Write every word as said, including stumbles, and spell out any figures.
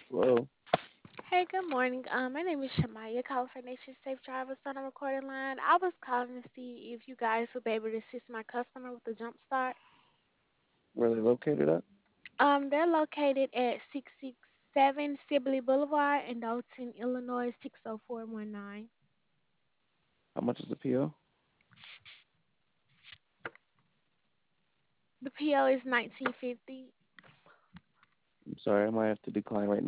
Hello. Hey, good morning. Um, my name is Shamaya, calling for Nation Safe Drivers on the recording line. I was calling to see if you guys would be able to assist my customer with the jump start. Where are they located at? Um, they're located at six six seven Sibley Boulevard in Dalton, Illinois, six oh four one nine. How much is the P O? The P O is nineteen fifty. I'm sorry, I might have to decline right